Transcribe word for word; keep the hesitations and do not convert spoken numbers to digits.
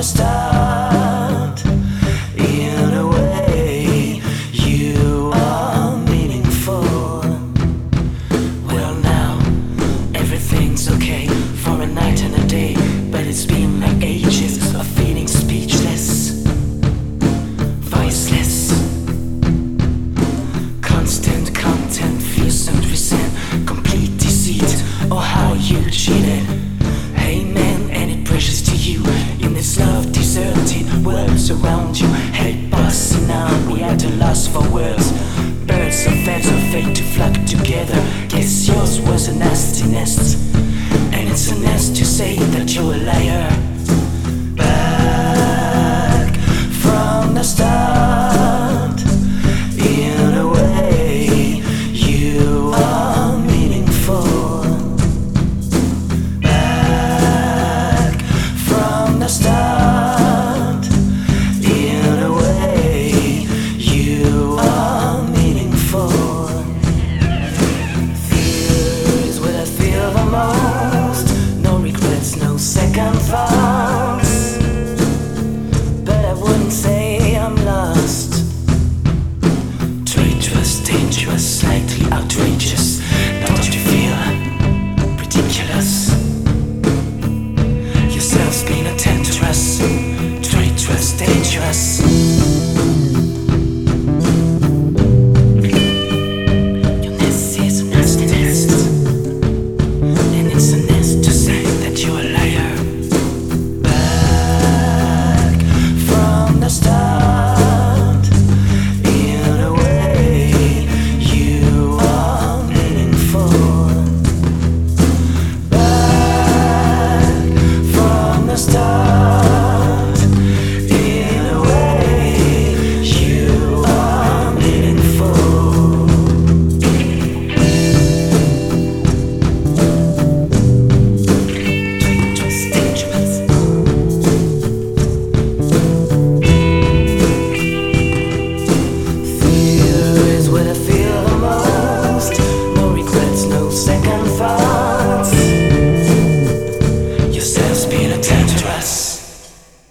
the start. In a way, you are meaningful. Well, now everything's okay for a night and a day, but it's been like ages of feeling speechless, voiceless. Constant content, fears and resent, complete deceit. Oh, how you cheated. Hey man, any precious to you in this love deserted worlds around you? Hey bossy, now we at a loss for words. Birds of feathers of fate to flock together. Guess yours was a nasty nest, and it's a nest to say that you're a liar. Back from the start. In a way, you are meaningful. Back from the start. In a way, you are meaningful. Fear is what I feel the most. No regrets, no second thoughts. But I wouldn't say I'm lost. Traitorous, dangerous, slightly outrageous. Don't you feel ridiculous? Yourself's been a tenderous, traitorous, dangerous. Your nest is a nasty nest, and it's a nest to say that you're a liar. Back from the start. In a way, you are meaningful.